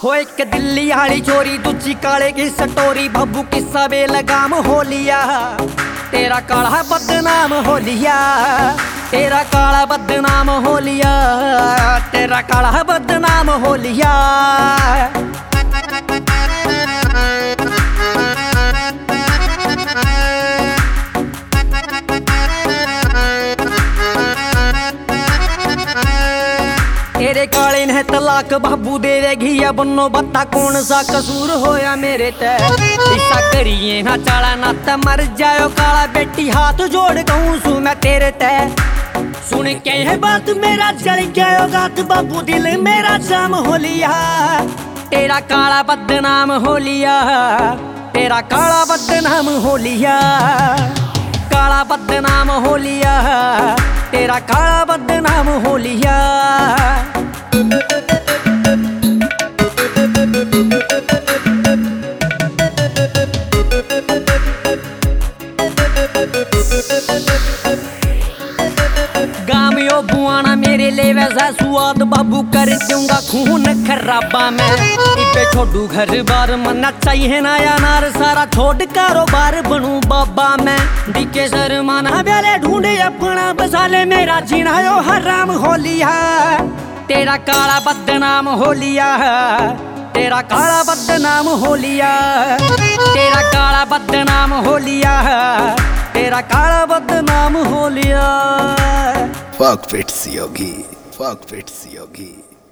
हो एक दिल्ली वाली चोरी दूजी काले की सटोरी बब्बू किस्सा बेलगाम हो लिया। तेरा काला बदनाम हो लिया, तेरा काला बदनाम हो लिया, तेरा काला बदनाम हो लिया। तेरे काले ने तलाक बाबू दे देगी या बन्नो बता कौन सा कसूर होया मेरे ते। ऐसा करिए ना चाला ना त मर जायो काला बेटी हाथ जोड़ कहूँ सू मैं तेरे ते। सुन के है बात मेरा जल गया गात बाबू दिल मेरा जाम हो लिया। तेरा काला बदनाम हो लिया, तेरा काला बदनाम हो लिया, काला बदनाम हो लिया, तेरा काला बदनाम हो लिया। गामियो बुआना मेरे ले वैसा स्वाद बाबू कर दूंगा खून खराबा मैं। इपे छोड़ू घर बार मना चाहिए नया नार सारा छोड़ कारोबार बनू बाबा मैं। दिखे शर्माना ब्याले ढूंढे अपना बसाले मेरा जीना यो हराम हो लिया। तेरा काला बदनाम हो लिया, तेरा काला बदनाम हो लिया, तेरा काला बदनाम हो लिया, तेरा काला बदनाम हो लिया। Fuck fits yogi, fuck fits yogi.